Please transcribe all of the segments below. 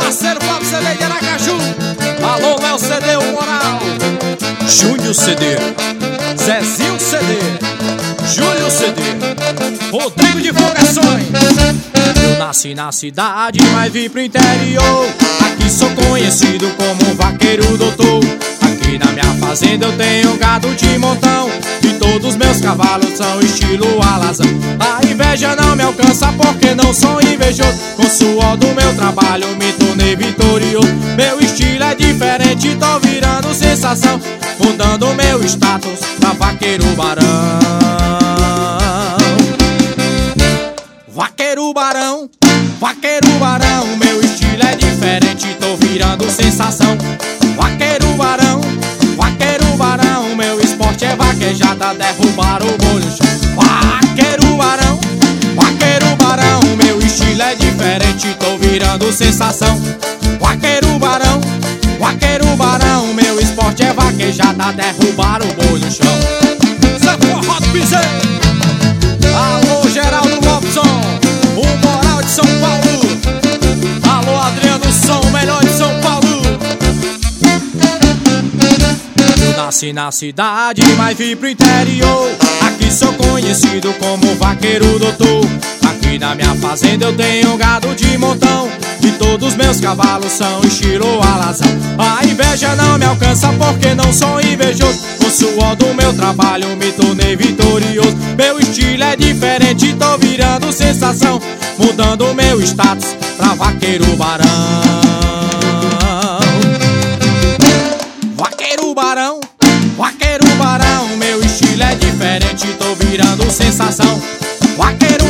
parceiro Fábio CD de Aracaju. Alô, Léo CD, o Moral, Júnior CD, Zezinho CD, Júlio CD, Rodrigo de Fogações. Eu nasci na cidade, mas vim pro interior. Aqui sou conhecido como vaqueiro doutor. Aqui na minha fazenda eu tenho gado de montão, e todos meus cavalos são estilo alazão. A inveja não me alcança porque não sou invejoso. Com o suor do meu trabalho me tornei vitorioso. Meu estilo é diferente, tô virando sensação, mudando meu status pra vaqueiro barão. Vaqueiro barão, vaqueiro barão, meu estilo é diferente, tô virando sensação. Vaqueiro barão, vaqueiro barão, meu esporte é vaquejada, derrubar o boi no chão. Vaqueiro barão, meu estilo é diferente, tô virando sensação. Vaqueiro barão, meu esporte é vaquejada, derrubar o boi no chão. Zé Forró do Piseiro. Alô, Geraldo Robson, o Moral de São Paulo. Alô, Adriano Som, o melhor de São Paulo. Eu nasci na cidade, mas vim pro interior. Aqui sou conhecido como vaqueiro doutor. Aqui na minha fazenda eu tenho gado de montão, e todos meus cavalos são estilo alazão. A inveja não me alcança porque não sou invejoso. Com o suor do meu trabalho me tornei vitorioso. Meu estilo é diferente, tô virando sensação, mudando meu status pra vaqueiro barão. Vaqueiro barão, vaqueiro barão, meu estilo é diferente, tô virando sensação. Vaqueiro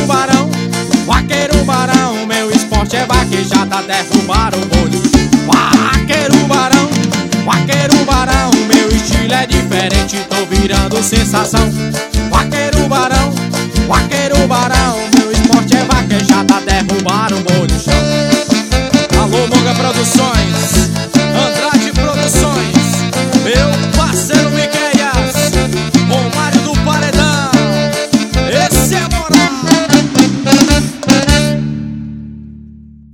barão, meu esporte é vaquejada, derrubar o boi no chão. Vaqueiro barão, meu estilo é diferente, tô virando sensação. Vaqueiro barão, meu esporte é vaquejada, derrubar o boi no chão. Alô, Monga Produções.